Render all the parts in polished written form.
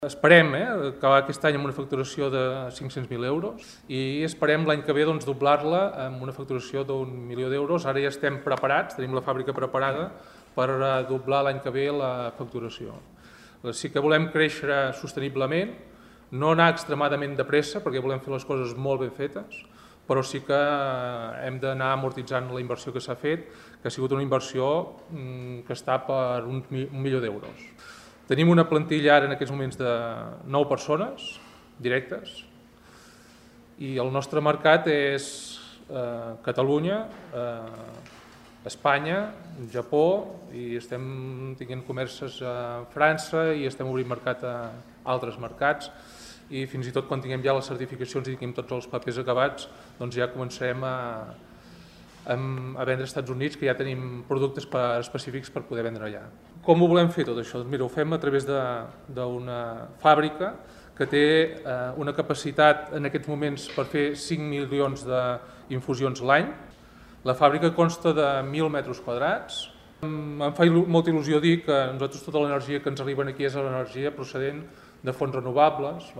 Esperem acabar aquest any amb una facturació de 500.000 euros i esperem l'any que ve doblar-la amb una facturació d'1 milió d'euros. Ara ja estem preparats, tenim la fàbrica preparada per doblar l'any que ve la facturació. Sí que volem créixer sosteniblement, no anar extremadament de pressa perquè volem fer les coses molt ben fetes, però sí que hem d'anar amortitzant la inversió que s'ha fet, que ha sigut una inversió que està per 1 milió d'euros. Tenim una plantilla ara en aquests moments de 9 persones directes i el nostre mercat és Catalunya, Espanya, Japó i estem tenint comerços a França i estem obrint mercat a altres mercats i fins i tot quan tinguem ja les certificacions i tinguem tots els papers acabats doncs ja començarem a vendre als Estats Units, que ja tenim productes específics per poder vendre allà. Com ho volem fer tot això? Doncs mira, ho fem a través d'una fàbrica que té una capacitat en aquests moments per fer 5 milions d'infusions l'any. La fàbrica consta de 1.000 metres quadrats. Em fa molta il·lusió dir que nosaltres tota l'energia que ens arriba aquí és l'energia procedent de fonts renovables.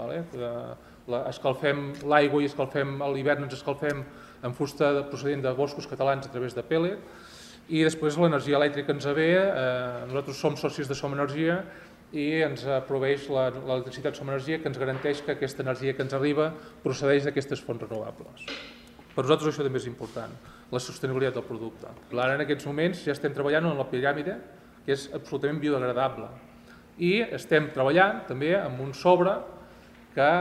Escalfem l'aigua i escalfem a l'hivern, ens escalfem amb fusta procedent de boscos catalans a través de pèl·let i després l'energia elèctrica ens ve, nosaltres som socis de Som Energia i ens proveeix l'electricitat Som Energia que ens garanteix que aquesta energia que ens arriba procedeix d'aquestes fonts renovables. Per nosaltres això també és important, la sostenibilitat del producte. Ara en aquests moments ja estem treballant en la piràmide que és absolutament biodegradable i estem treballant també amb un sobre que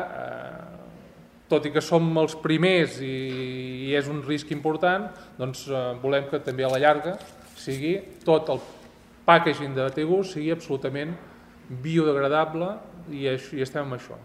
tot i que som els primers i és un risc important, doncs volem que també a la llarga sigui tot el packaging de Tegus sigui absolutament biodegradable i estem amb això.